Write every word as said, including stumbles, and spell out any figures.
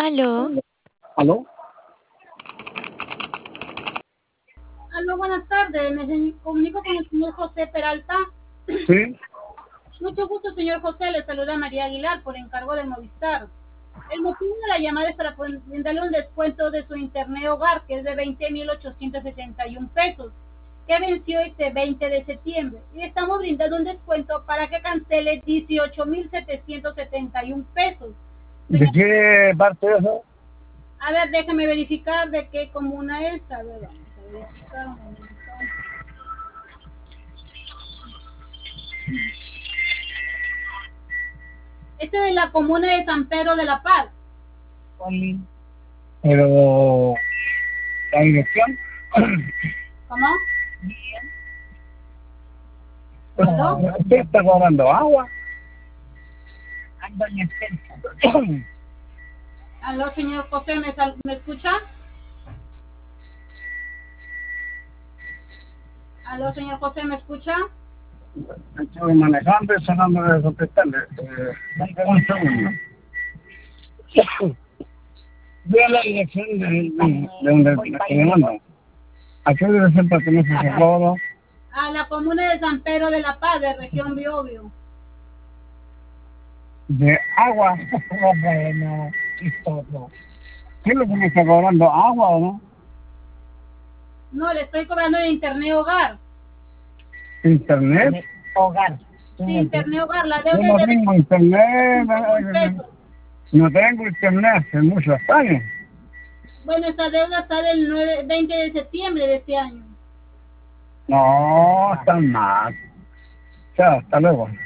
Aló. ¿Aló? Aló, buenas tardes. Me comunico con el señor José Peralta. Sí. Mucho gusto, señor José. Le saluda María Aguilar por encargo de Movistar. El motivo de la llamada es para brindarle un descuento de su internet hogar, que es de veinte mil ochocientos setenta y un pesos, que venció este veinte de septiembre. Y estamos brindando un descuento para que cancele dieciocho mil setecientos setenta y un pesos. ¿De qué parte es eso? A ver, déjame verificar de qué comuna es. A ver, vamos a verificar un momento. Este es de la comuna de San Pedro de la Paz. Pero, ¿la dirección? ¿Cómo? ¿Aló? ¿Usted está cobrando agua? Aló, señor José, ¿me, ¿me escucha? Aló, señor José, ¿me escucha? Estoy manejando y sonando de contestarle. Eh, un segundo. Vea la dirección de, de, de donde estoy llamando. ¿A qué dirección pertenece ese cobro? A la comuna de San Pedro de la Paz, de región Biobío. De agua. Bueno, ¿qué es lo que me está cobrando? ¿Agua o no? No, le estoy cobrando de internet hogar. ¿Internet? Hogar. Sí, internet hogar. La Yo deuda no es de tengo internet. pesos. No tengo internet hace muchos años. Bueno, esta deuda está del nueve, veinte de septiembre de este año. No, están mal. Chao, hasta luego.